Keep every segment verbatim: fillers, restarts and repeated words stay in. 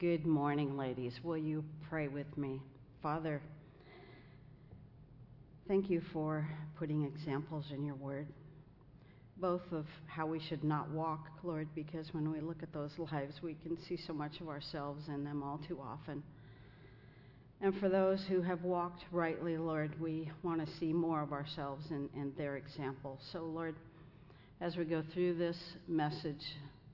Good morning, ladies. Will you pray with me? Father, thank you for putting examples in your word, both of how we should not walk, Lord, because when we look at those lives, we can see so much of ourselves in them all too often. And for those who have walked rightly, Lord, we want to see more of ourselves in, in their example. So, Lord, as we go through this message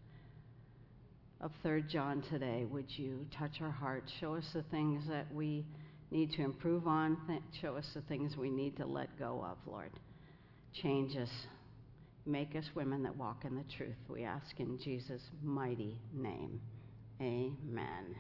of Third John today, would you touch our hearts, show us the things that we need to improve on, th- show us the things we need to let go of, Lord. Change us. Make us women that walk in the truth. We ask in Jesus' mighty name. Amen.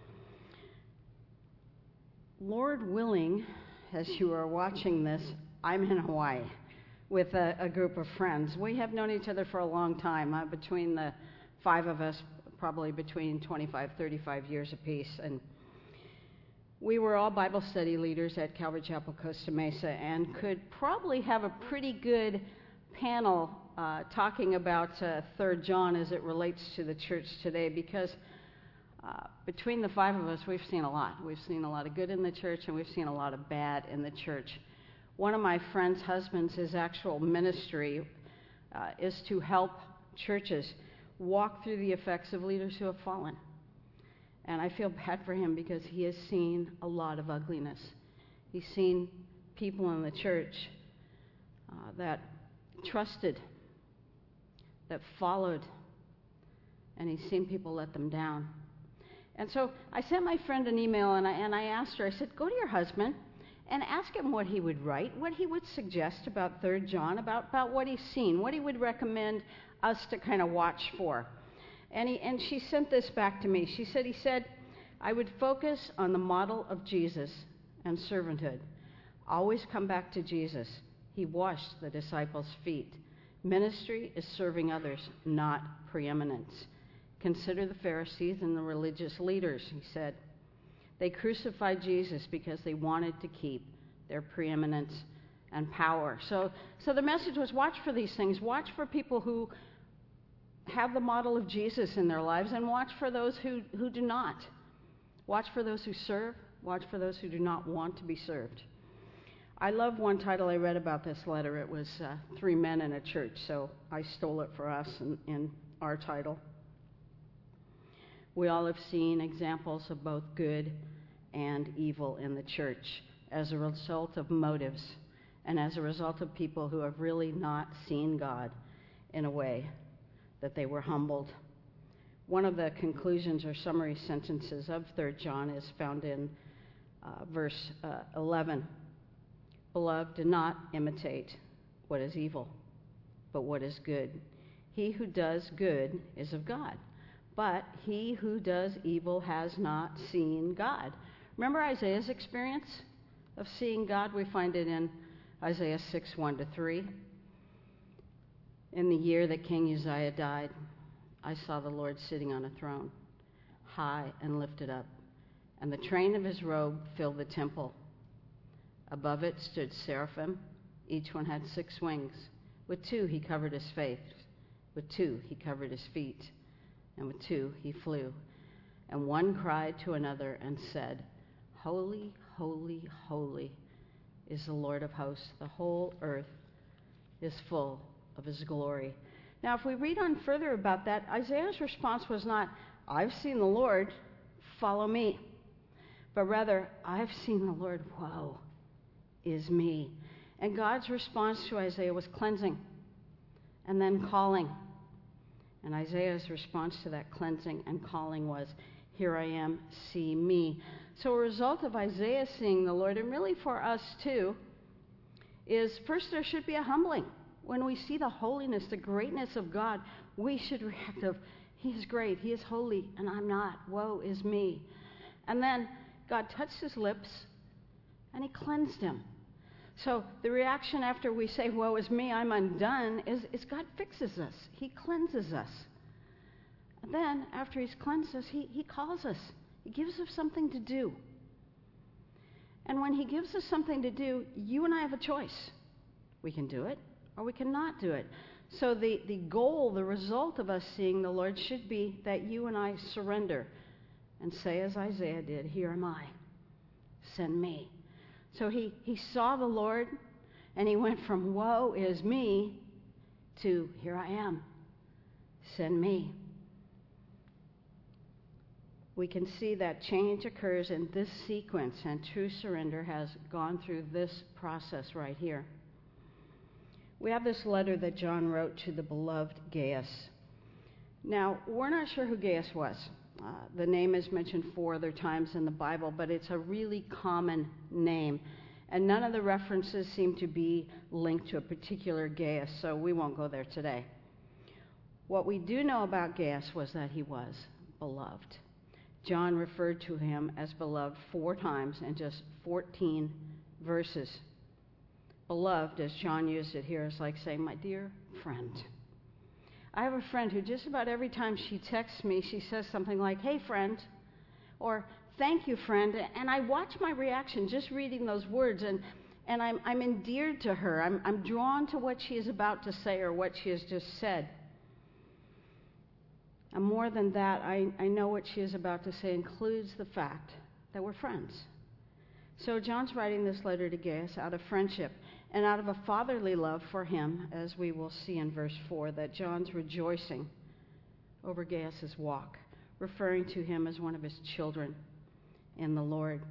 Lord willing, as you are watching this, I'm in Hawaii with a, a group of friends. We have known each other for a long time, uh, between the five of us, probably between twenty-five, thirty-five years apiece. And we were all Bible study leaders at Calvary Chapel, Costa Mesa, and could probably have a pretty good panel uh, talking about uh, Third John as it relates to the church today, because uh, between the five of us, we've seen a lot. We've seen a lot of good in the church, and we've seen a lot of bad in the church. One of my friend's husbands, his actual ministry uh, is to help churches walk through the effects of leaders who have fallen. And I feel bad for him because he has seen a lot of ugliness. He's seen people in the church uh, that trusted, that followed, and he's seen people let them down. And so I sent my friend an email, and I, and I asked her, I said, go to your husband and ask him what he would write, what he would suggest about Third John, about, about what he's seen, what he would recommend us to kind of watch for. And, he, and she sent this back to me. She said, he said, I would focus on the model of Jesus and servanthood. Always come back to Jesus. He washed the disciples' feet. Ministry is serving others, not preeminence. Consider the Pharisees and the religious leaders, he said. They crucified Jesus because they wanted to keep their preeminence and power. So, so the message was, watch for these things. Watch for people who have the model of Jesus in their lives, and watch for those who, who do not. Watch for those who serve. Watch for those who do not want to be served. I love one title I read about this letter. It was uh, Three Men in a Church, so I stole it for us in, in our title. We all have seen examples of both good and evil in the church as a result of motives and as a result of people who have really not seen God in a way that they were humbled. One of the conclusions or summary sentences of Third John is found in uh, verse uh, eleven. Beloved, do not imitate what is evil, but what is good. He who does good is of God, but he who does evil has not seen God. Remember Isaiah's experience of seeing God? We find it in Isaiah six, one to three. In the year that King Uzziah died, I saw the Lord sitting on a throne, high and lifted up, and the train of his robe filled the temple. Above it stood seraphim. Each one had six wings. With two he covered his face, with two he covered his feet, and with two he flew. And one cried to another and said, Holy, holy, holy is the Lord of hosts. The whole earth is full of his glory. Now, if we read on further about that, Isaiah's response was not, I've seen the Lord, follow me. But rather, I've seen the Lord, woe is me. And God's response to Isaiah was cleansing and then calling. And Isaiah's response to that cleansing and calling was, here I am, see me. So a result of Isaiah seeing the Lord, and really for us too, is first there should be a humbling. When we see the holiness, the greatness of God, we should react of, he is great, he is holy, and I'm not. Woe is me. And then God touched his lips, and he cleansed him. So the reaction after we say, woe is me, I'm undone, is, is God fixes us. He cleanses us. And then, after he's cleansed us, he, he calls us. He gives us something to do. And when he gives us something to do, you and I have a choice. We can do it, or we cannot do it. So the, the goal, the result of us seeing the Lord should be that you and I surrender and say as Isaiah did, "Here am I, send me." So he, he saw the Lord, and he went from woe is me to here I am, send me. We can see that change occurs in this sequence, and true surrender has gone through this process right here. We have this letter that John wrote to the beloved Gaius. Now, we're not sure who Gaius was. Uh, the name is mentioned four other times in the Bible, but it's a really common name. And none of the references seem to be linked to a particular Gaius, so we won't go there today. What we do know about Gaius was that he was beloved. John referred to him as beloved four times in just fourteen verses. Beloved, as John used it here, is like saying, my dear friend. I have a friend who just about every time she texts me, she says something like, hey, friend, or thank you, friend. And I watch my reaction just reading those words, and, and I'm, I'm endeared to her. I'm, I'm drawn to what she is about to say or what she has just said. And more than that, I, I know what she is about to say includes the fact that we're friends. So John's writing this letter to Gaius out of friendship and out of a fatherly love for him, as we will see in verse four, that John's rejoicing over Gaius' walk, referring to him as one of his children in the Lord.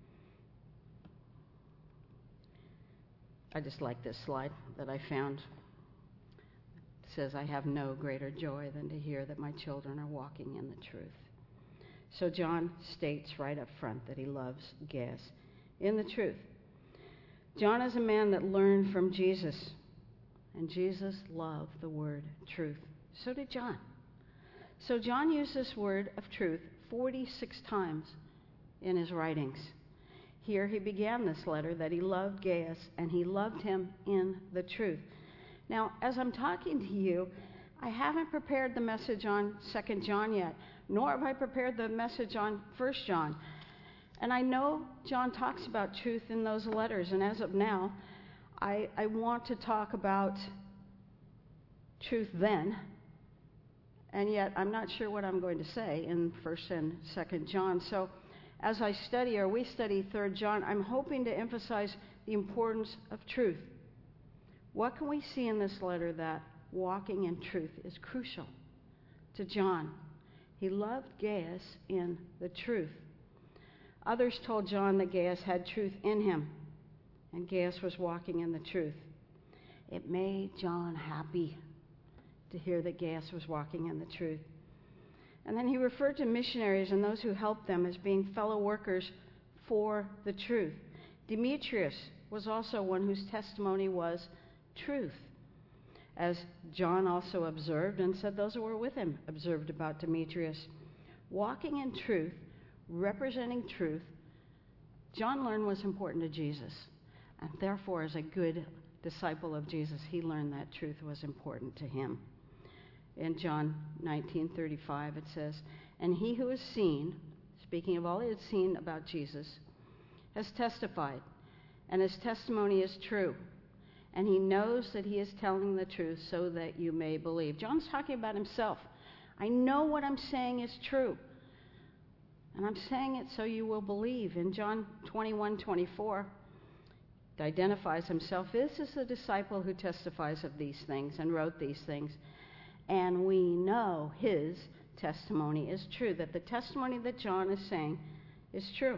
I just like this slide that I found. It says, I have no greater joy than to hear that my children are walking in the truth. So John states right up front that he loves Gaius in the truth. John is a man that learned from Jesus, and Jesus loved the word truth. So did John. So John used this word of truth forty-six times in his writings. Here he began this letter that he loved Gaius, and he loved him in the truth. Now, as I'm talking to you, I haven't prepared the message on Second John yet, nor have I prepared the message on First John. And I know John talks about truth in those letters, and as of now, I, I want to talk about truth then, and yet I'm not sure what I'm going to say in First and Second John. So as I study, or we study Third John, I'm hoping to emphasize the importance of truth. What can we see in this letter that walking in truth is crucial to John? He loved Gaius in the truth. Others told John that Gaius had truth in him, and Gaius was walking in the truth. It made John happy to hear that Gaius was walking in the truth. And then he referred to missionaries and those who helped them as being fellow workers for the truth. Demetrius was also one whose testimony was truth, as John also observed and said those who were with him observed about Demetrius. Walking in truth, representing truth, John learned was important to Jesus, and therefore as a good disciple of Jesus, he learned that truth was important to him. In John nineteen thirty-five it says, and he who has seen, speaking of all he had seen about Jesus, has testified, and his testimony is true, and he knows that he is telling the truth so that you may believe. John's talking about himself. I know what I'm saying is true, and I'm saying it so you will believe. In John twenty-one twenty-four, it identifies himself. This is the disciple who testifies of these things and wrote these things. And we know his testimony is true, that the testimony that John is saying is true.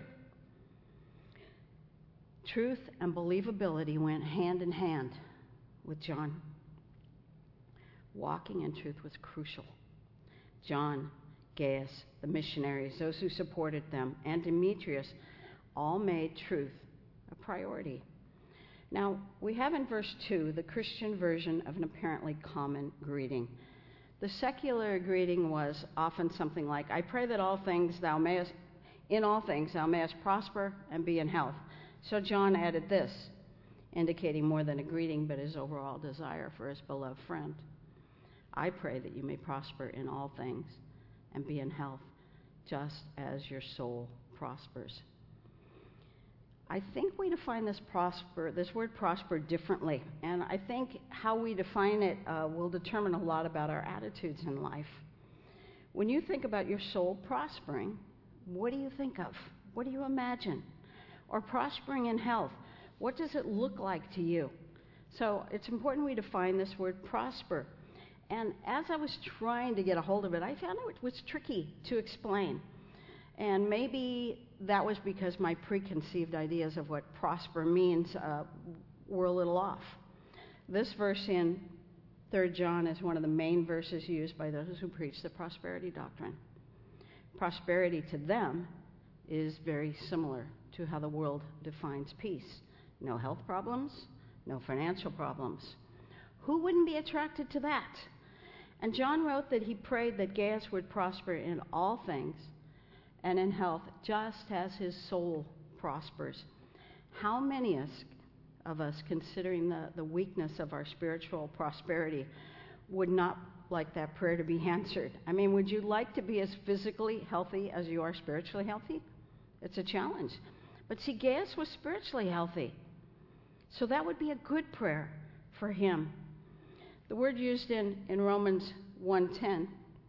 Truth and believability went hand in hand with John. Walking in truth was crucial. John, Gaius, the missionaries, those who supported them, and Demetrius all made truth a priority. Now, we have in verse two the Christian version of an apparently common greeting. The secular greeting was often something like, I pray that all things thou mayest, in all things thou mayest prosper and be in health. So John added this, indicating more than a greeting, but his overall desire for his beloved friend. I pray that you may prosper in all things and be in health, just as your soul prospers. I think we define this prosper, this word prosper differently, and I think how we define it uh, will determine a lot about our attitudes in life. When you think about your soul prospering, what do you think of? What do you imagine? Or prospering in health, what does it look like to you? So it's important we define this word prosper. And as I was trying to get a hold of it, I found it was tricky to explain. And maybe that was because my preconceived ideas of what prosper means uh, were a little off. This verse in Third John is one of the main verses used by those who preach the prosperity doctrine. Prosperity to them is very similar to how the world defines peace. No health problems, no financial problems. Who wouldn't be attracted to that? And John wrote that he prayed that Gaius would prosper in all things and in health, just as his soul prospers. How many of us, considering the, the weakness of our spiritual prosperity, would not like that prayer to be answered? I mean, would you like to be as physically healthy as you are spiritually healthy? It's a challenge. But see, Gaius was spiritually healthy. So that would be a good prayer for him. The word used in, in Romans one ten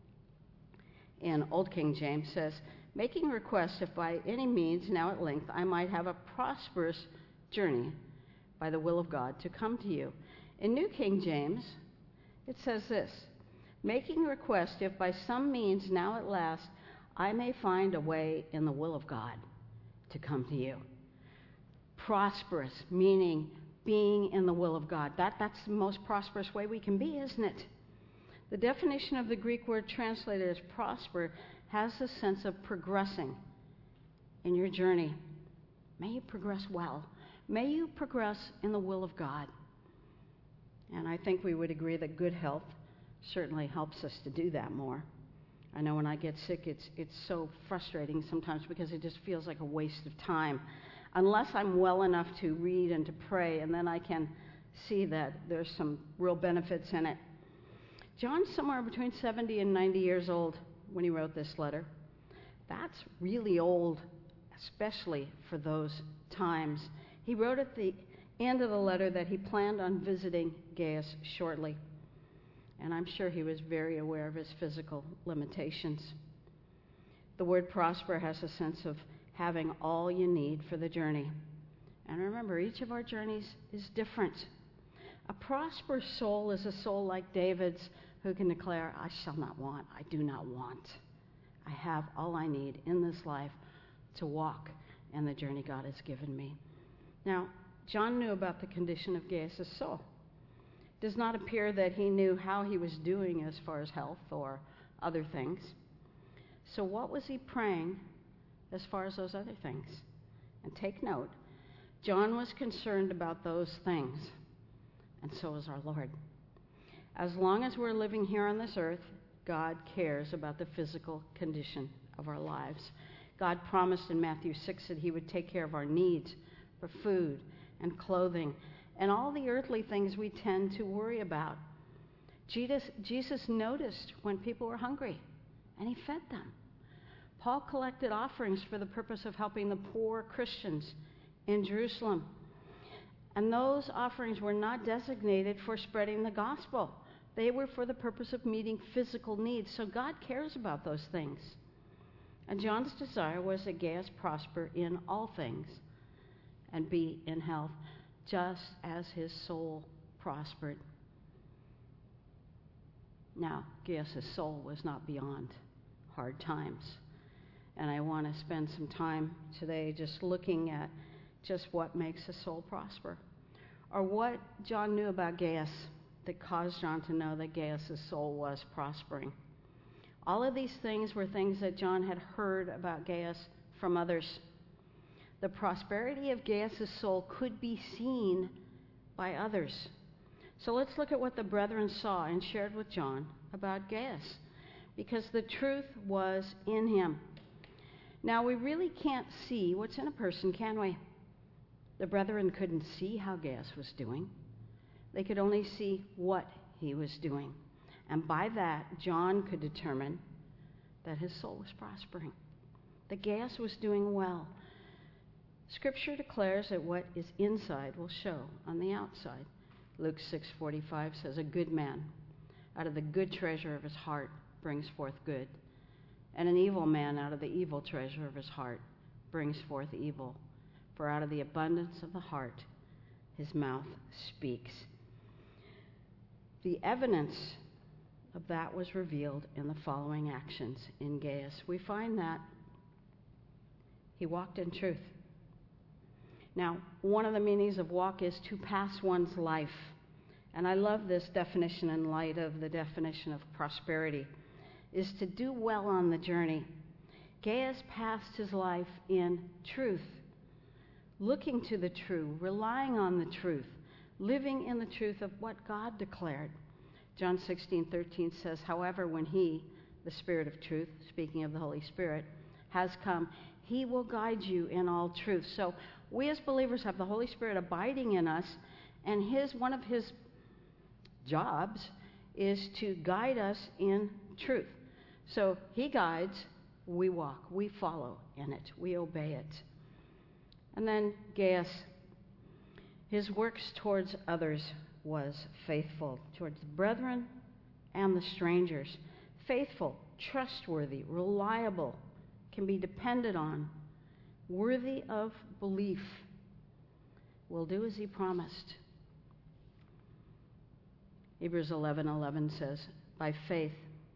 in Old King James says, making request if by any means now at length I might have a prosperous journey by the will of God to come to you. In New King James, it says this, making request if by some means now at last I may find a way in the will of God to come to you. Prosperous, meaning being in the will of God. That, that's the most prosperous way we can be, isn't it? The definition of the Greek word translated as prosper has a sense of progressing in your journey. May you progress well. May you progress in the will of God. And I think we would agree that good health certainly helps us to do that more. I know when I get sick, it's it's so frustrating sometimes because it just feels like a waste of time. Unless I'm well enough to read and to pray, and then I can see that there's some real benefits in it. John's somewhere between seventy and ninety years old when he wrote this letter. That's really old, especially for those times. He wrote at the end of the letter that he planned on visiting Gaius shortly. And I'm sure he was very aware of his physical limitations. The word prosper has a sense of having all you need for the journey. And remember, each of our journeys is different. A prosperous soul is a soul like David's who can declare, I shall not want, I do not want. I have all I need in this life to walk in the journey God has given me. Now, John knew about the condition of Gaius' soul. It does not appear that he knew how he was doing as far as health or other things. So what was he praying as far as those other things? And take note, John was concerned about those things, and so is our Lord. As long as we're living here on this earth, God cares about the physical condition of our lives. God promised in Matthew six that he would take care of our needs for food and clothing and all the earthly things we tend to worry about. Jesus, Jesus noticed when people were hungry, and he fed them. Paul collected offerings for the purpose of helping the poor Christians in Jerusalem. And those offerings were not designated for spreading the gospel. They were for the purpose of meeting physical needs. So God cares about those things. And John's desire was that Gaius prosper in all things and be in health, just as his soul prospered. Now, Gaius' soul was not beyond hard times. And I want to spend some time today just looking at just what makes a soul prosper, or what John knew about Gaius that caused John to know that Gaius' soul was prospering. All of these things were things that John had heard about Gaius from others. The prosperity of Gaius' soul could be seen by others. So let's look at what the brethren saw and shared with John about Gaius, because the truth was in him. Now, we really can't see what's in a person, can we? The brethren couldn't see how Gaius was doing. They could only see what he was doing. And by that, John could determine that his soul was prospering, that Gaius was doing well. Scripture declares that what is inside will show on the outside. Luke six forty-five says, a good man out of the good treasure of his heart brings forth good, And an evil man out of the evil treasure of his heart brings forth evil. For out of the abundance of the heart, his mouth speaks. The evidence of that was revealed in the following actions in Gaius. We find that he walked in truth. Now, one of the meanings of walk is to pass one's life. And I love this definition in light of the definition of prosperity, is to do well on the journey. Gaius passed his life in truth, looking to the true, relying on the truth, living in the truth of what God declared. John sixteen thirteen says, however, when he, the Spirit of truth, speaking of the Holy Spirit, has come, he will guide you in all truth. So we as believers have the Holy Spirit abiding in us, and his one of his jobs is to guide us in truth. So he guides, we walk, we follow in it, we obey it. And then Gaius, his works towards others was faithful, towards the brethren and the strangers. Faithful, trustworthy, reliable, can be depended on, worthy of belief, will do as he promised. Hebrews eleven eleven says, by faith,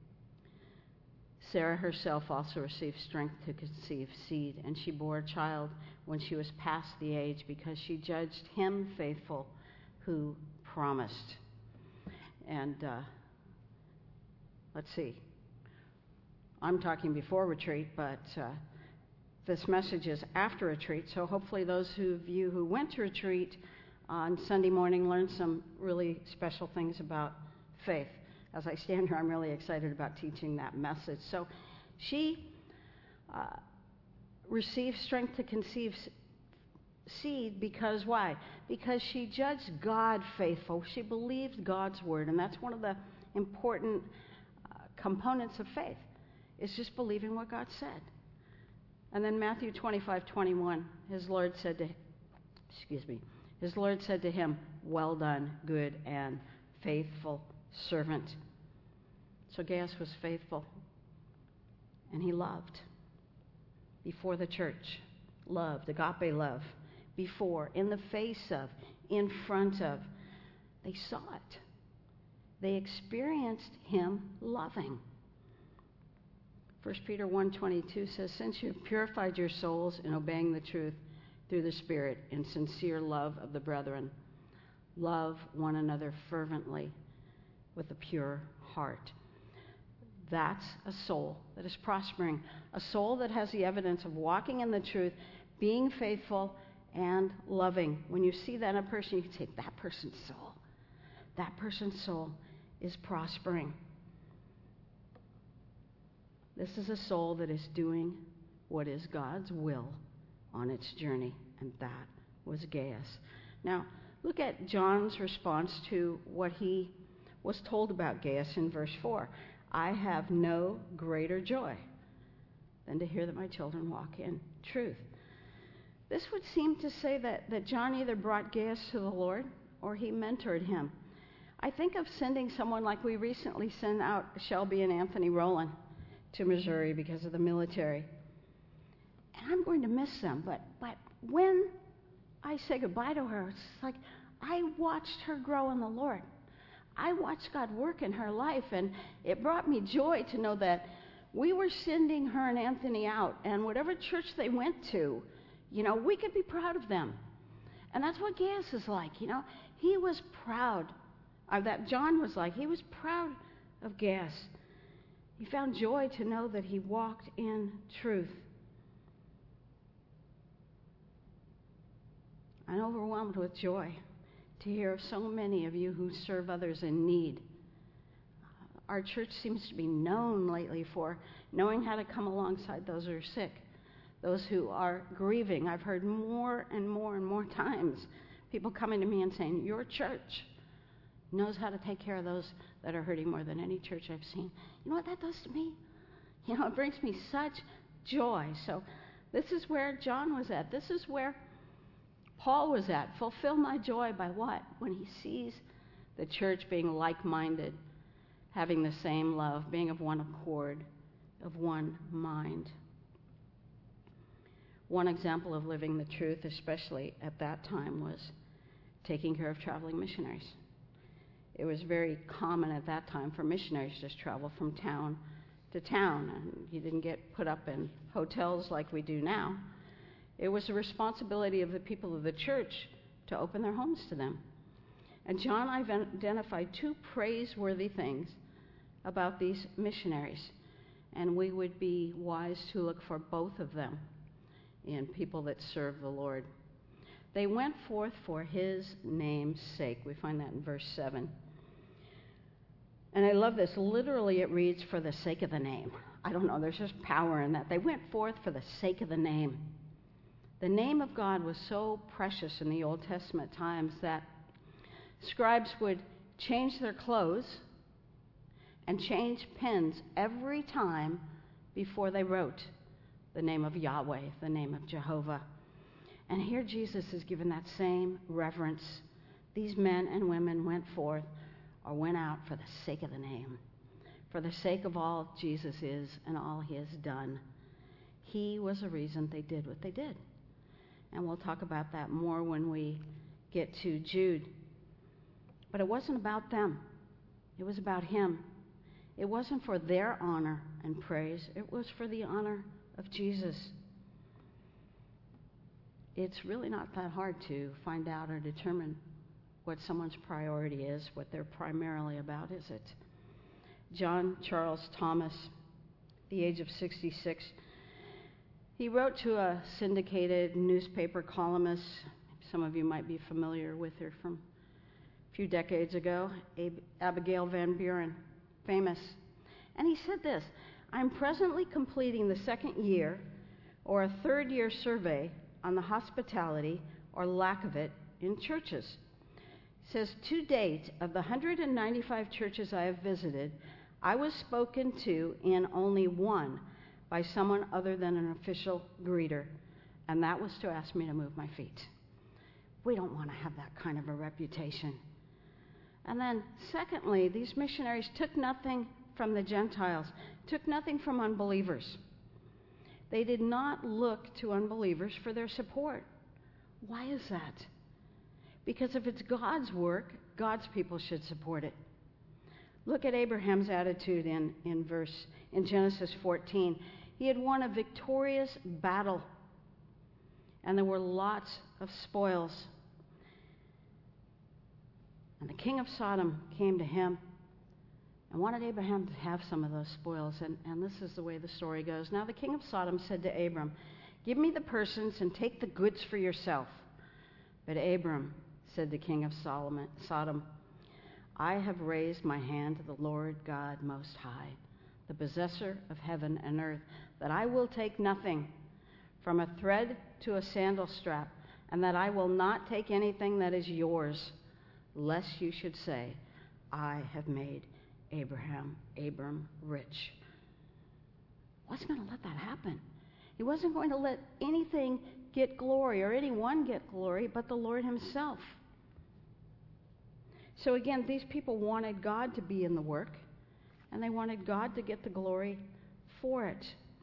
Sarah herself also received strength to conceive seed, and she bore a child when she was past the age, because she judged him faithful who promised. And uh, let's see. I'm talking before retreat, but uh, this message is after retreat, so hopefully those of you who went to retreat on Sunday morning learned some really special things about faith. As I stand here, I'm really excited about teaching that message. So she uh, received strength to conceive seed because why? Because she judged God faithful. She believed God's word, and that's one of the important uh, components of faith, is just believing what God said. And then Matthew twenty-five twenty-one, his Lord said to, excuse me, his Lord said to him, well done, good and faithful servant. So Gaius was faithful, and he loved before the church, loved, agape love, before, in the face of, in front of. They saw it. They experienced him loving. First Peter one twenty-two says, since you have purified your souls in obeying the truth through the Spirit in sincere love of the brethren, love one another fervently with a pure heart. That's a soul that is prospering, a soul that has the evidence of walking in the truth, being faithful, and loving. When you see that in a person, you can say, that person's soul, that person's soul is prospering. This is a soul that is doing what is God's will on its journey, and that was Gaius. Now, look at John's response to what he was told about Gaius in verse four. I have no greater joy than to hear that my children walk in truth. This would seem to say that, that John either brought Gaius to the Lord or he mentored him. I think of sending someone like we recently sent out Shelby and Anthony Rowland to Missouri because of the military. And I'm going to miss them, but, but when I say goodbye to her, it's like I watched her grow in the Lord. I watched God work in her life, and it brought me joy to know that we were sending her and Anthony out, and whatever church they went to, you know, we could be proud of them. And that's what Gaius is like, you know. He was proud of that. John was like, he was proud of Gaius. He found joy to know that he walked in truth. I'm overwhelmed with joy to hear of so many of you who serve others in need. Our church seems to be known lately for knowing how to come alongside those who are sick, those who are grieving. I've heard more and more and more times people coming to me and saying, your church knows how to take care of those that are hurting more than any church I've seen. You know what that does to me? You know, it brings me such joy. So this is where John was at. This is where Paul was at. Fulfill my joy by what? When he sees the church being like-minded, having the same love, being of one accord, of one mind. One example of living the truth, especially at that time, was taking care of traveling missionaries. It was very common at that time for missionaries to just travel from town to town, and you didn't get put up in hotels like we do now. It was the responsibility of the people of the church to open their homes to them. And John identified two praiseworthy things about these missionaries, and we would be wise to look for both of them in people that serve the Lord. They went forth for his name's sake. We find that in verse seven. And I love this. Literally, it reads, for the sake of the name. I don't know, there's just power in that. They went forth for the sake of the name. The name of God was so precious in the Old Testament times that scribes would change their clothes and change pens every time before they wrote the name of Yahweh, the name of Jehovah. And here Jesus is given that same reverence. These men and women went forth or went out for the sake of the name, for the sake of all Jesus is and all he has done. He was the reason they did what they did. And we'll talk about that more when we get to Jude. But it wasn't about them. It was about him. It wasn't for their honor and praise. It was for the honor of Jesus. It's really not that hard to find out or determine what someone's priority is, what they're primarily about, is it? John Charles Thomas, at the age of sixty-six, he wrote to a syndicated newspaper columnist. Some of you might be familiar with her from a few decades ago, Ab- Abigail Van Buren, famous. And he said this, I'm presently completing the second year or a third year survey on the hospitality or lack of it in churches. He says, to date, of the one hundred ninety-five churches I have visited, I was spoken to in only one by someone other than an official greeter, and that was to ask me to move my feet. We don't want to have that kind of a reputation. And then, secondly, these missionaries took nothing from the Gentiles, took nothing from unbelievers. They did not look to unbelievers for their support. Why is that? Because if it's God's work, God's people should support it. Look at Abraham's attitude in, in verse in Genesis fourteen. He had won a victorious battle, and there were lots of spoils. And the king of Sodom came to him and wanted Abraham to have some of those spoils. And, and this is the way the story goes. Now the king of Sodom said to Abram, give me the persons and take the goods for yourself. But Abram said to king of Solomon, Sodom, I have raised my hand to the Lord God Most High, the possessor of heaven and earth, that I will take nothing from a thread to a sandal strap, and that I will not take anything that is yours, lest you should say, I have made Abraham, Abram rich. Wasn't going to let that happen. He wasn't going to let anything get glory or anyone get glory but the Lord himself. So again, these people wanted God to be in the work, and they wanted God to get the glory for it.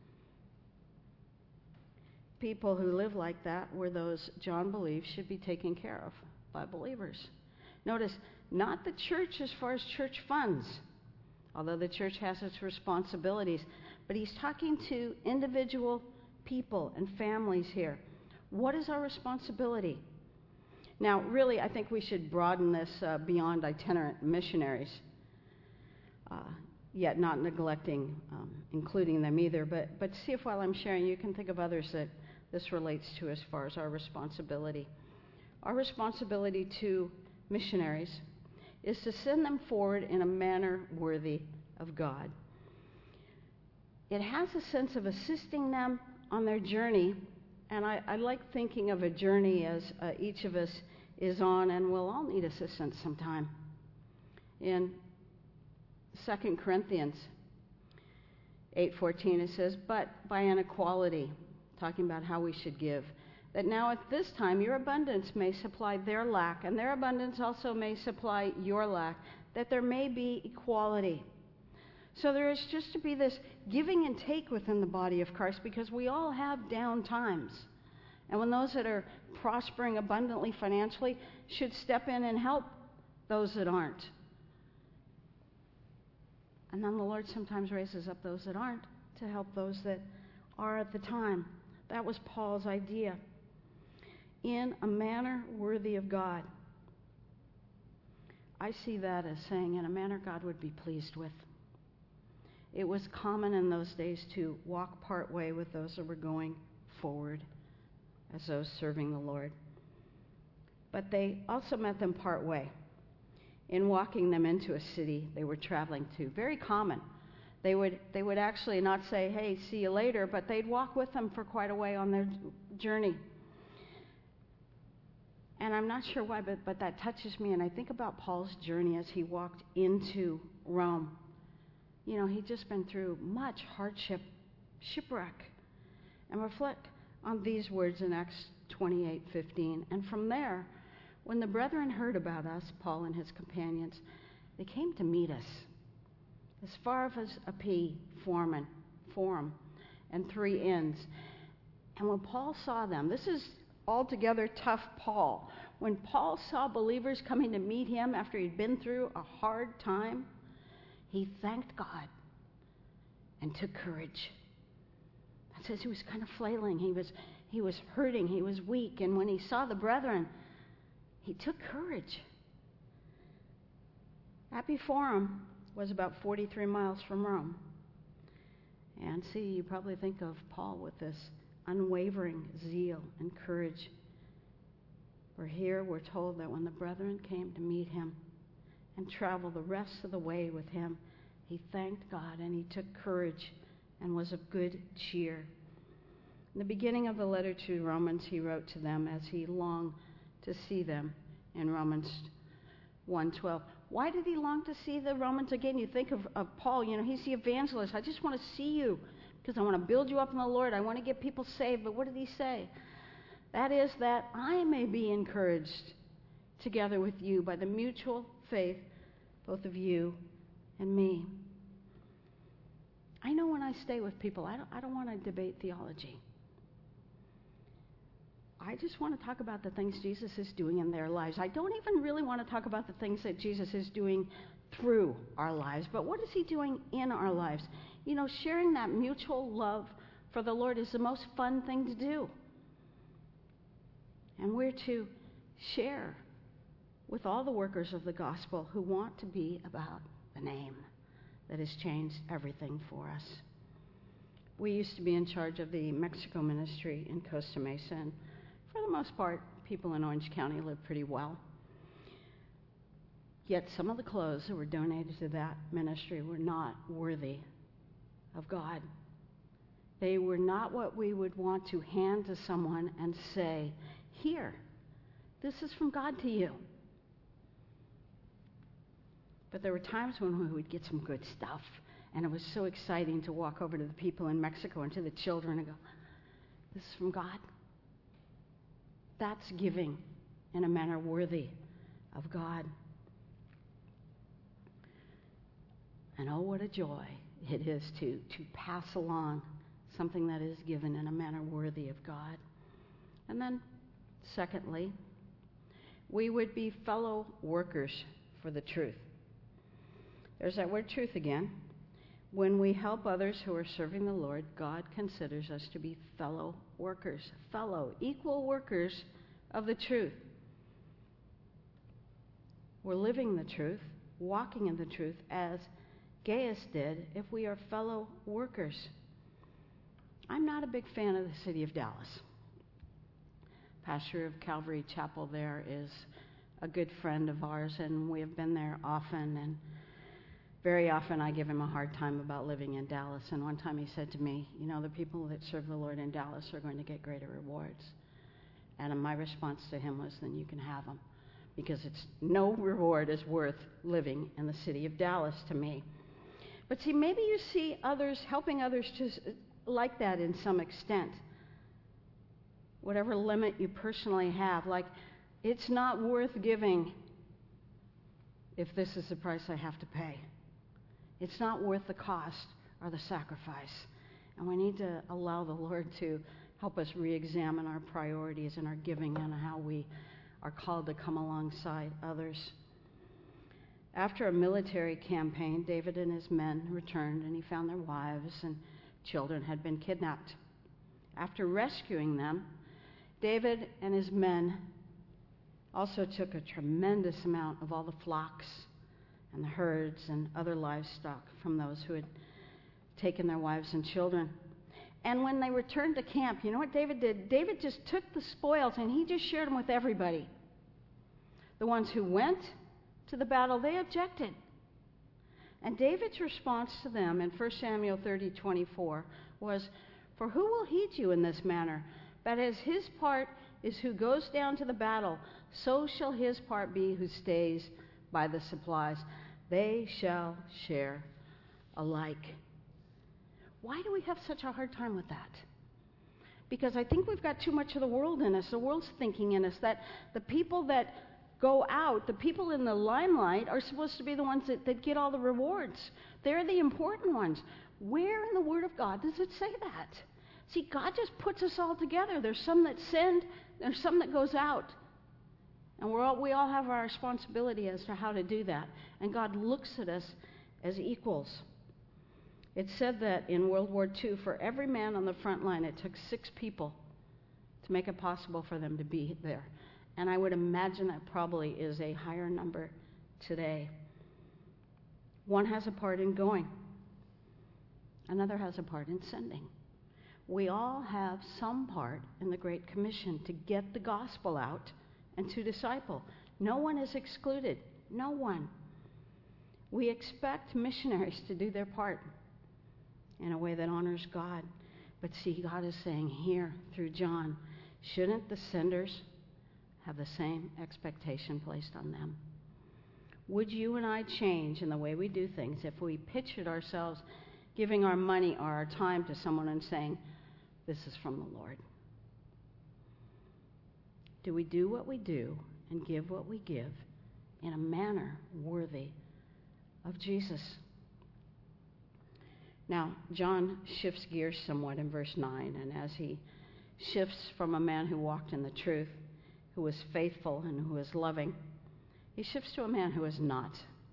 People who live like that were those John believes should be taken care of by believers. Notice, not the church as far as church funds, although the church has its responsibilities, but he's talking to individual people and families here. What is our responsibility? Now, really, I think we should broaden this uh, beyond itinerant missionaries, uh, yet not neglecting um, including them either. But, but see if while I'm sharing, you can think of others that this relates to as far as our responsibility. Our responsibility to missionaries is to send them forward in a manner worthy of God. It has a sense of assisting them on their journey, and I, I like thinking of a journey as uh, each of us is on, and we'll all need assistance sometime. In Second Corinthians eight fourteen, it says, but by an equality, talking about how we should give, that now at this time your abundance may supply their lack, and their abundance also may supply your lack, that there may be equality. So there is just to be this giving and take within the body of Christ, because we all have down times. And when those that are prospering abundantly financially should step in and help those that aren't. And then the Lord sometimes raises up those that aren't to help those that are at the time. That was Paul's idea. In a manner worthy of God. I see that as saying in a manner God would be pleased with. It was common in those days to walk part way with those that were going forward as those serving the Lord. But they also met them part way in walking them into a city they were traveling to. Very common. They would they would actually not say, hey, see you later, but they'd walk with them for quite a way on their journey. And I'm not sure why, but, but that touches me. And I think about Paul's journey as he walked into Rome. You know, he'd just been through much hardship, shipwreck. And reflect on these words in Acts twenty-eight fifteen. And from there, when the brethren heard about us, Paul and his companions, they came to meet us as far as a P, Forum, Forum, and three inns. And when Paul saw them, this is altogether tough Paul. When Paul saw believers coming to meet him after he'd been through a hard time, he thanked God and took courage. It says he was kind of flailing. He was, he was hurting. He was weak. And when he saw the brethren, he took courage. Appii Forum was about forty-three miles from Rome. And see, you probably think of Paul with this unwavering zeal and courage. We're here, we're told that when the brethren came to meet him and travel the rest of the way with him, he thanked God and he took courage and was of good cheer. In the beginning of the letter to Romans, he wrote to them as he longed to see them in Romans one twelve. Why did he long to see the Romans again? You think of, of Paul, you know, he's the evangelist. I just want to see you because I want to build you up in the Lord. I want to get people saved. But what did he say? That is that I may be encouraged together with you by the mutual faith, both of you and me. I know when I stay with people, I don't, I don't want to debate theology. I just want to talk about the things Jesus is doing in their lives. I don't even really want to talk about the things that Jesus is doing through our lives, but what is he doing in our lives? You know, sharing that mutual love for the Lord is the most fun thing to do. And we're to share with all the workers of the gospel who want to be about the name that has changed everything for us. We used to be in charge of the Mexico ministry in Costa Mesa, and for the most part, people in Orange County live pretty well. Yet some of the clothes that were donated to that ministry were not worthy of God. They were not what we would want to hand to someone and say, here, this is from God to you. But there were times when we would get some good stuff, and it was so exciting to walk over to the people in Mexico and to the children and go, this is from God. That's giving in a manner worthy of God. And oh, what a joy it is to, to pass along something that is given in a manner worthy of God. And then, secondly, we would be fellow workers for the truth. There's that word truth again. When we help others who are serving the Lord, God considers us to be fellow workers, fellow, equal workers of the truth. We're living the truth, walking in the truth as Gaius did if we are fellow workers. I'm not a big fan of the city of Dallas. Pastor of Calvary Chapel there is a good friend of ours, and we have been there often, and very often I give him a hard time about living in Dallas. And one time he said to me, you know, the people that serve the Lord in Dallas are going to get greater rewards. And my response to him was, then you can have them, because it's no reward is worth living in the city of Dallas to me. But see, maybe you see others, helping others to like that in some extent. Whatever limit you personally have, like it's not worth giving if this is the price I have to pay. It's not worth the cost or the sacrifice. And we need to allow the Lord to help us re-examine our priorities and our giving and how we are called to come alongside others. After a military campaign, David and his men returned, and he found their wives and children had been kidnapped. After rescuing them, David and his men also took a tremendous amount of all the flocks and the herds and other livestock from those who had taken their wives and children. And when they returned to camp, you know what David did? David just took the spoils and he just shared them with everybody. The ones who went to the battle, they objected. And David's response to them in First Samuel thirty twenty-four was, "For who will heed you in this manner? But as his part is who goes down to the battle, so shall his part be who stays by the supplies. They shall share alike." Why do we have such a hard time with that? Because I think we've got too much of the world in us, the world's thinking in us, that the people that go out, the people in the limelight, are supposed to be the ones that, that get all the rewards. They're the important ones. Where in the Word of God does it say that? See, God just puts us all together. There's some that send, there's some that goes out. And we're all, we all have our responsibility as to how to do that. And God looks at us as equals. It said that in World War Two, for every man on the front line, it took six people to make it possible for them to be there. And I would imagine that probably is a higher number today. One has a part in going. Another has a part in sending. We all have some part in the Great Commission to get the gospel out and to disciple. No one is excluded. No one. We expect missionaries to do their part in a way that honors God. But see, God is saying here through John, shouldn't the senders have the same expectation placed on them? Would you and I change in the way we do things if we pictured ourselves giving our money or our time to someone and saying, "This is from the Lord"? Do we do what we do and give what we give in a manner worthy of Jesus? Now, John shifts gears somewhat in verse nine, and as he shifts from a man who walked in the truth, who was faithful and who was loving, he shifts to a man who is not.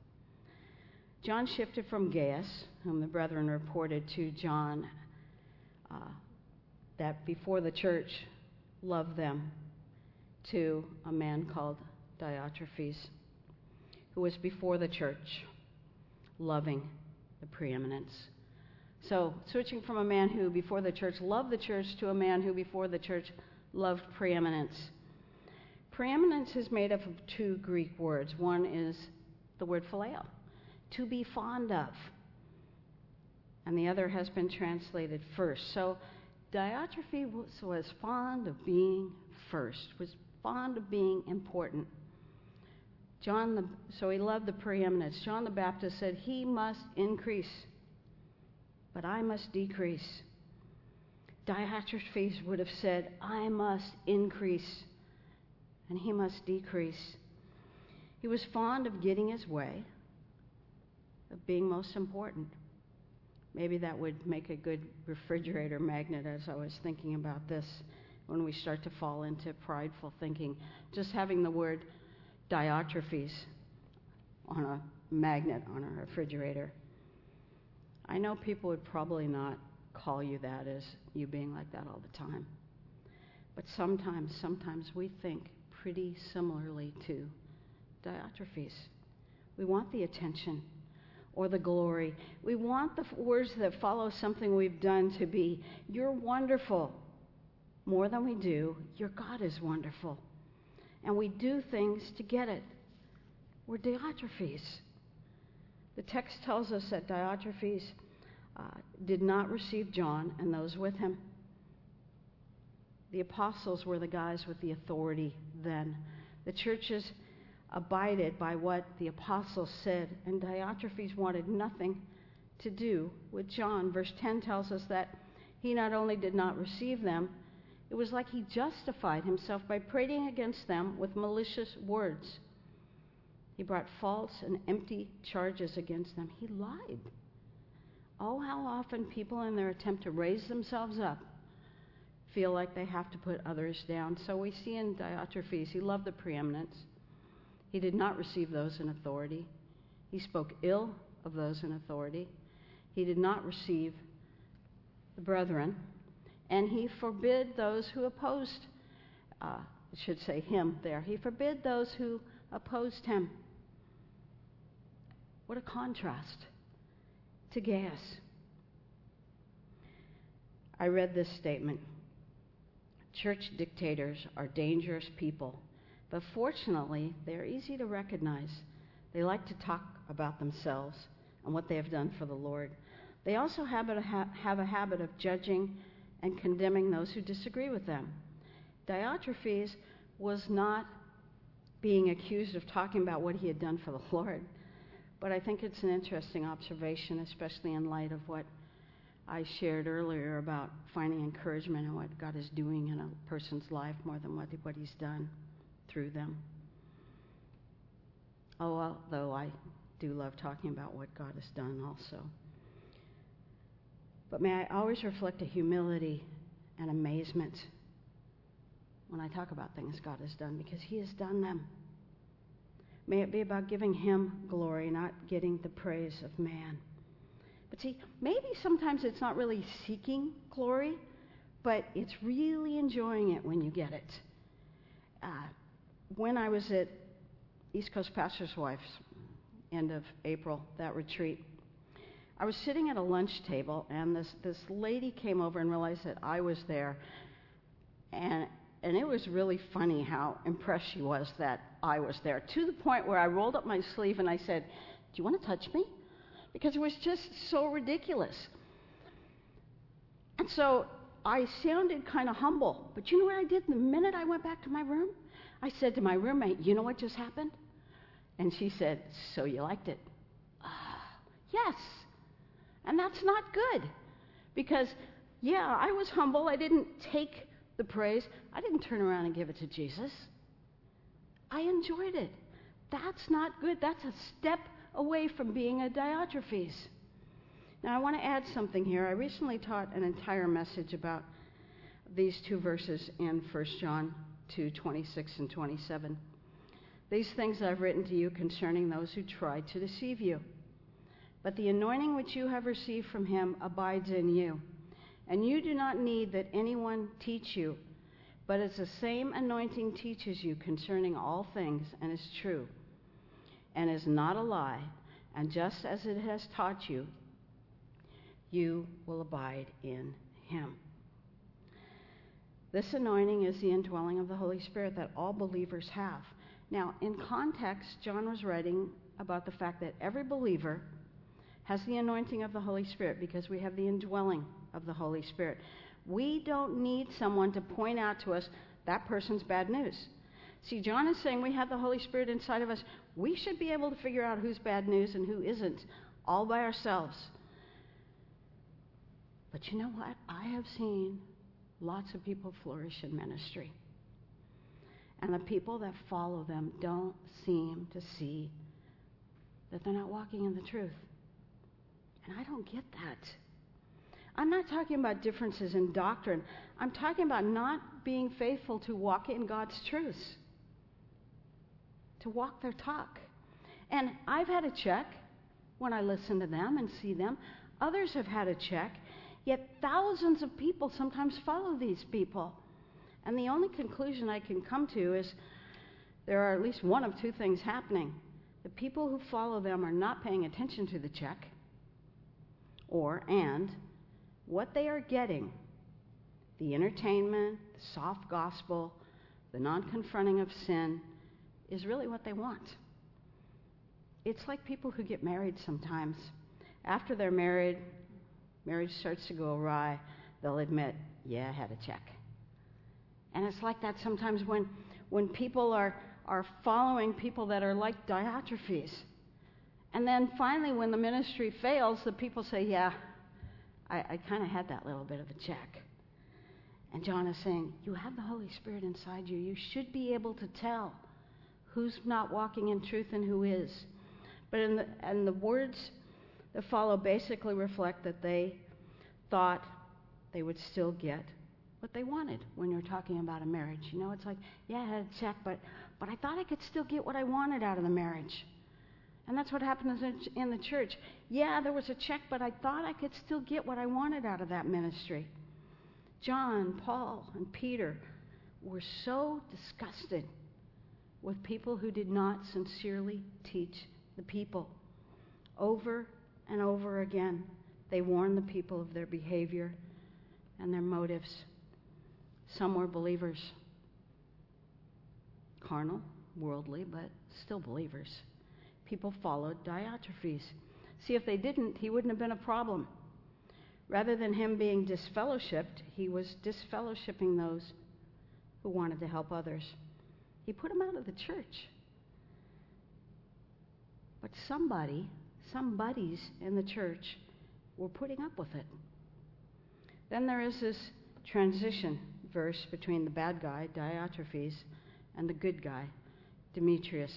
John shifted from Gaius, whom the brethren reported to John uh, that before the church loved them, to a man called Diotrephes, who was before the church loving the preeminence. So, switching from a man who before the church loved the church to a man who before the church loved preeminence. Preeminence is made up of two Greek words. One is the word phileo, to be fond of. And the other has been translated first. So, Diotrephes was, was fond of being first, was fond of being important. John, the, so he loved the preeminence. John the Baptist said, "He must increase, but I must decrease." Diotrephes would have said, "I must increase, and he must decrease." He was fond of getting his way, of being most important. Maybe that would make a good refrigerator magnet as I was thinking about this when we start to fall into prideful thinking. Just having the word Diotrephes on a magnet on a refrigerator. I know people would probably not call you that as you being like that all the time. But sometimes, sometimes we think pretty similarly to Diotrephes. We want the attention or the glory. We want the words that follow something we've done to be, "You're wonderful." More than we do, "Your God is wonderful." And we do things to get it. We're Diotrephes. The text tells us that Diotrephes uh, did not receive John and those with him. The apostles were the guys with the authority then. The churches abided by what the apostles said, and Diotrephes wanted nothing to do with John. Verse ten tells us that he not only did not receive them, it was like he justified himself by prating against them with malicious words. He He brought false and empty charges against them. He lied. Oh, how often people in their attempt to raise themselves up feel like they have to put others down. So we see in Diotrephes, he loved the preeminence. He did not receive those in authority. He spoke ill of those in authority. He did not receive the brethren. And he forbid those who opposed, uh, I should say him there. He forbid those who opposed him. What a contrast to Gaius. I read this statement. Church dictators are dangerous people, but fortunately, they're easy to recognize. They like to talk about themselves and what they have done for the Lord. They also have a, ha- have a habit of judging and condemning those who disagree with them. Diotrephes was not being accused of talking about what he had done for the Lord, but I think it's an interesting observation, especially in light of what I shared earlier about finding encouragement in what God is doing in a person's life more than what, what he's done through them. Oh, although I do love talking about what God has done also. But may I always reflect a humility and amazement when I talk about things God has done, because he has done them. May it be about giving him glory, not getting the praise of man. But see, maybe sometimes it's not really seeking glory, but it's really enjoying it when you get it. Uh, when I was at East Coast Pastor's Wife's, end of April, that retreat, I was sitting at a lunch table, and this, this lady came over and realized that I was there. And, and it was really funny how impressed she was that I was there, to the point where I rolled up my sleeve and I said, "Do you want to touch me?" Because it was just so ridiculous. And so I sounded kind of humble. But you know what I did the minute I went back to my room? I said to my roommate, "You know what just happened?" And she said, "So you liked it?" Uh, yes. And that's not good. Because, yeah, I was humble. I didn't take the praise. I didn't turn around and give it to Jesus. I enjoyed it. That's not good. That's a step away from being a Diotrephes. Now, I want to add something here. I recently taught an entire message about these two verses in First John two, twenty-six and twenty-seven. These things I've written to you concerning those who try to deceive you. But the anointing which you have received from him abides in you, and you do not need that anyone teach you, but as the same anointing teaches you concerning all things, and is true, and is not a lie, and just as it has taught you, you will abide in him. This anointing is the indwelling of the Holy Spirit that all believers have. Now, in context, John was writing about the fact that every believer has the anointing of the Holy Spirit because we have the indwelling of the Holy Spirit. We don't need someone to point out to us that person's bad news. See, John is saying we have the Holy Spirit inside of us. We should be able to figure out who's bad news and who isn't, all by ourselves. But you know what? I have seen lots of people flourish in ministry. And the people that follow them don't seem to see that they're not walking in the truth. And I don't get that. I'm not talking about differences in doctrine. I'm talking about not being faithful to walk in God's truths, to walk their talk. And I've had a check when I listen to them and see them. Others have had a check. Yet thousands of people sometimes follow these people. And the only conclusion I can come to is there are at least one of two things happening. The people who follow them are not paying attention to the check, or, and, what they are getting, the entertainment, the soft gospel, the non-confronting of sin, is really what they want. It's like people who get married sometimes. After they're married, marriage starts to go awry, they'll admit, yeah, I had a check. And it's like that sometimes when, when people are, are following people that are like Diotrephes. And then finally, when the ministry fails, the people say, yeah, I, I kind of had that little bit of a check. And John is saying, you have the Holy Spirit inside you. You should be able to tell who's not walking in truth and who is. But in the, and the words that follow basically reflect that they thought they would still get what they wanted when you're talking about a marriage. You know, it's like, yeah, I had a check, but, but I thought I could still get what I wanted out of the marriage. And that's what happened in the church. Yeah, there was a check, but I thought I could still get what I wanted out of that ministry. John, Paul, and Peter were so disgusted with people who did not sincerely teach the people. Over and over again, they warned the people of their behavior and their motives. Some were believers, carnal, worldly, but still believers. People followed Diotrephes. See, if they didn't, he wouldn't have been a problem. Rather than him being disfellowshipped, he was disfellowshipping those who wanted to help others. He put them out of the church. But somebody, some buddies in the church were putting up with it. Then there is this transition verse between the bad guy, Diotrephes, and the good guy, Demetrius.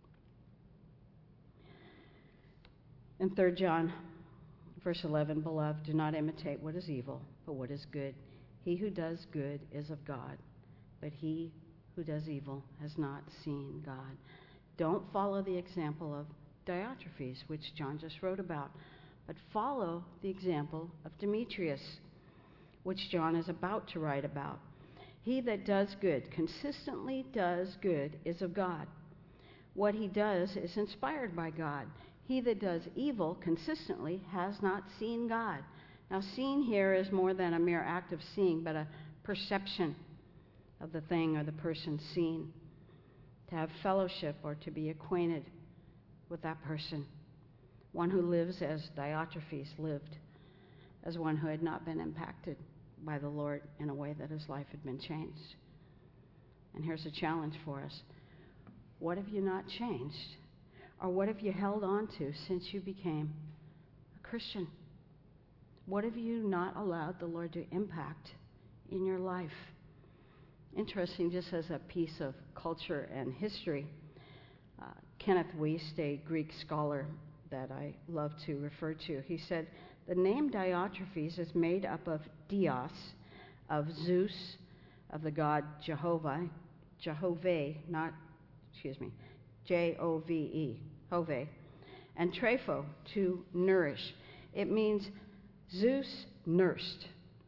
In Third John, verse eleven, beloved, do not imitate what is evil, but what is good. He who does good is of God, but he who does evil has not seen God. Don't follow the example of Diotrephes, which John just wrote about, but follow the example of Demetrius, which John is about to write about. He that does good, consistently does good, is of God. What he does is inspired by God. He that does evil consistently has not seen God. Now, seeing here is more than a mere act of seeing, but a perception of the thing or the person seen. To have fellowship or to be acquainted with that person. One who lives as Diotrephes lived, as one who had not been impacted by the Lord in a way that his life had been changed. And here's a challenge for us. What have you not changed? Or what have you held on to since you became a Christian? What have you not allowed the Lord to impact in your life? Interesting, just as a piece of culture and history, uh, Kenneth Wuest, a Greek scholar that I love to refer to, he said, the name Diotrephes is made up of Dios, of Zeus, of the god Jehovah, Jehovah, not, excuse me, J O V E, Hove, and Trepho, to nourish. It means Zeus nursed.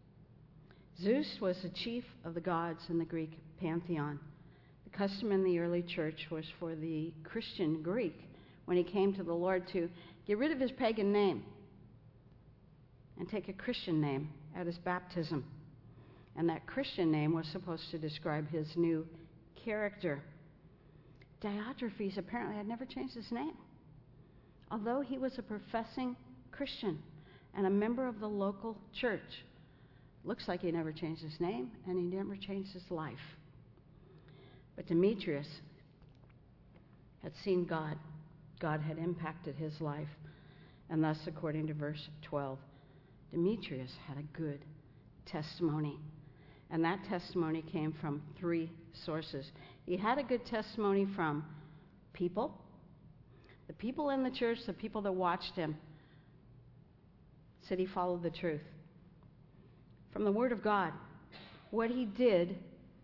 Zeus was the chief of the gods in the Greek pantheon. The custom in the early church was for the Christian Greek, when he came to the Lord, to get rid of his pagan name and take a Christian name at his baptism. And that Christian name was supposed to describe his new character. Diotrephes apparently had never changed his name, although he was a professing Christian and a member of the local church. Looks like he never changed his name, and he never changed his life. But Demetrius had seen God. God had impacted his life. And thus, according to verse twelve, Demetrius had a good testimony. And that testimony came from three sources. He had a good testimony from people, the people in the church, the people that watched him, said he followed the truth. From the Word of God, what he did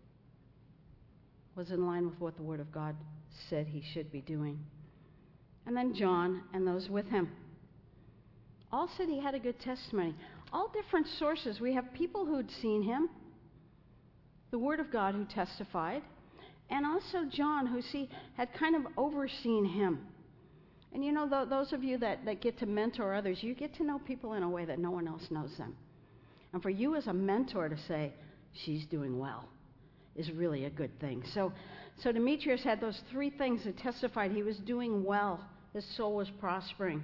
was in line with what the Word of God said he should be doing. And then John and those with him all said he had a good testimony. All different sources. We have people who'd seen him, the Word of God who testified, and also John, who, see, had kind of overseen him. And you know, th- those of you that, that get to mentor others, you get to know people in a way that no one else knows them. And for you as a mentor to say, she's doing well, is really a good thing. So, so Demetrius had those three things that testified he was doing well. His soul was prospering.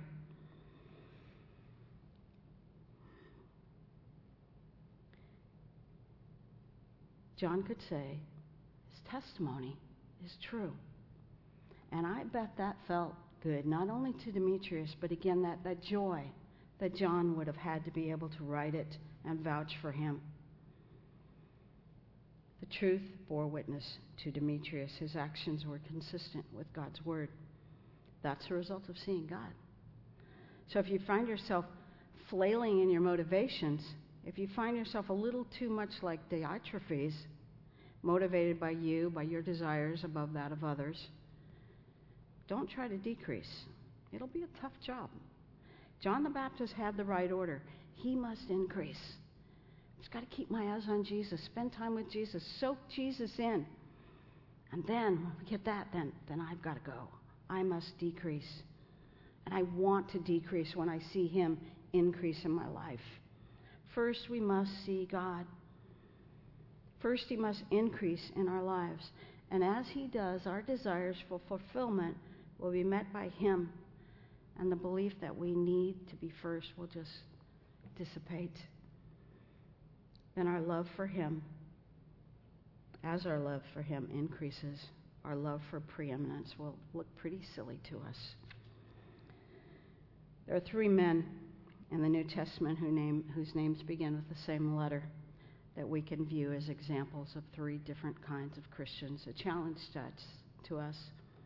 John could say his testimony is true. And I bet that felt good, not only to Demetrius, but again, that, that joy that John would have had to be able to write it and vouch for him. The truth bore witness to Demetrius. His actions were consistent with God's word. That's a result of seeing God. So if you find yourself flailing in your motivations, if you find yourself a little too much like Diotrephes, motivated by you, by your desires above that of others, don't try to decrease. It'll be a tough job. John the Baptist had the right order. He must increase. I've got to keep my eyes on Jesus, spend time with Jesus, soak Jesus in. And then, when we get that, then, then I've got to go. I must decrease. And I want to decrease when I see him increase in my life. First, we must see God. First, he must increase in our lives. And as he does, our desires for fulfillment will be met by him. And the belief that we need to be first will just dissipate. Then our love for him, as our love for him increases, our love for preeminence will look pretty silly to us. There are three men in the New Testament who name, whose names begin with the same letter that we can view as examples of three different kinds of Christians, a challenge to us. To us.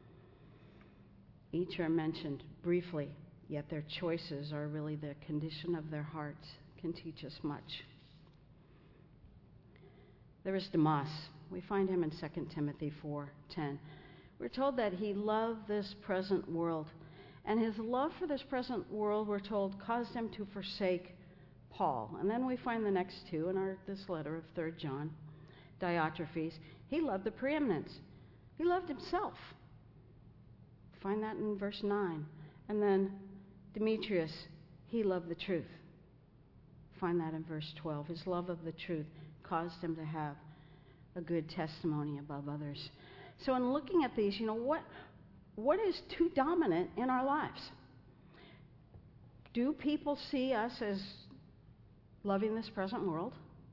Each are mentioned briefly, yet their choices are really the condition of their hearts, can teach us much. There is Demas. We find him in Second Timothy four ten. We're told that he loved this present world, and his love for this present world, we're told, caused him to forsake Paul. And then we find the next two in our this letter of Third John. Diotrephes, he loved the preeminence. He loved himself. Find that in verse nine. And then Demetrius, he loved the truth. Find that in verse twelve. His love of the truth caused him to have a good testimony above others. So in looking at these, you know, what what is too dominant in our lives? Do people see us as loving this present world?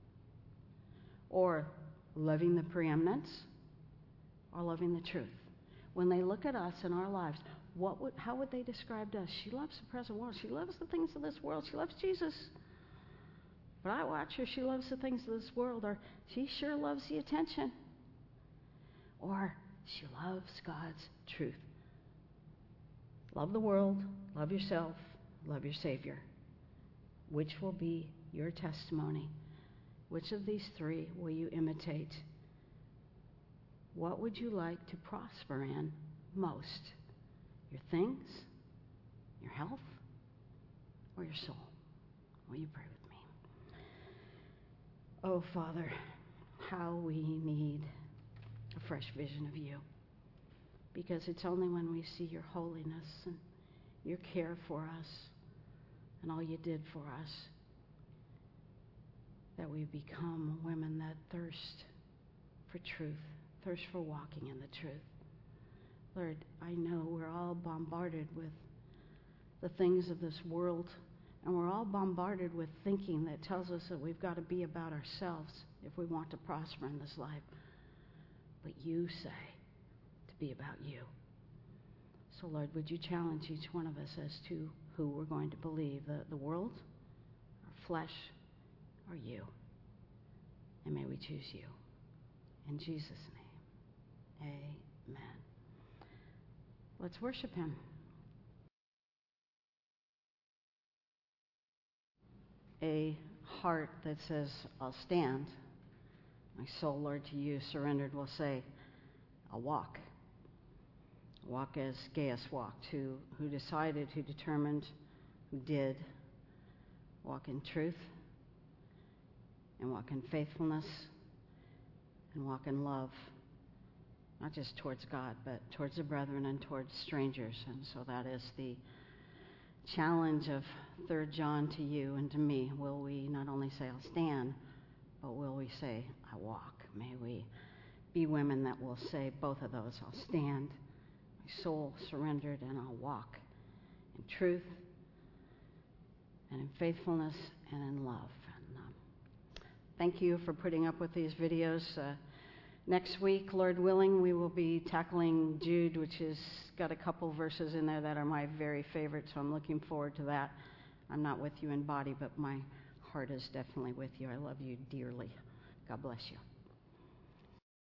Or loving the preeminence? Or loving the truth? When they look at us in our lives, what would, how would they describe us? She loves the present world. She loves the things of this world. She loves Jesus. But I watch her. She loves the things of this world. Or she sure loves the attention. Or she loves God's truth. Love the world. Love yourself. Love your Savior. Which will be your testimony? Which of these three will you imitate? What would you like to prosper in most? Your things, your health, or your soul? Will you pray with me? Oh, Father, how we need a fresh vision of you. Because it's only when we see your holiness and your care for us and all you did for us that we become women that thirst for truth. Thirst for walking in the truth. Lord, I know we're all bombarded with the things of this world, and we're all bombarded with thinking that tells us that we've got to be about ourselves if we want to prosper in this life. But you say to be about you. So, Lord, would you challenge each one of us as to who we're going to believe, the, the world, our flesh, or you? And may we choose you. In Jesus' name. Amen. Let's worship him. A heart that says, I'll stand. My soul, Lord, to you surrendered will say, I'll walk. Walk as Gaius walked, who, who decided, who determined, who did. Walk in truth, and walk in faithfulness, and walk in love. Not just towards God, but towards the brethren and towards strangers. And so that is the challenge of Third John to you and to me. Will we not only say, I'll stand, but will we say, I walk? May we be women that will say both of those. I'll stand, my soul surrendered, and I'll walk in truth and in faithfulness and in love. And um, thank you for putting up with these videos. Uh, Next week, Lord willing, we will be tackling Jude, which has got a couple verses in there that are my very favorite, so I'm looking forward to that. I'm not with you in body, but my heart is definitely with you. I love you dearly. God bless you.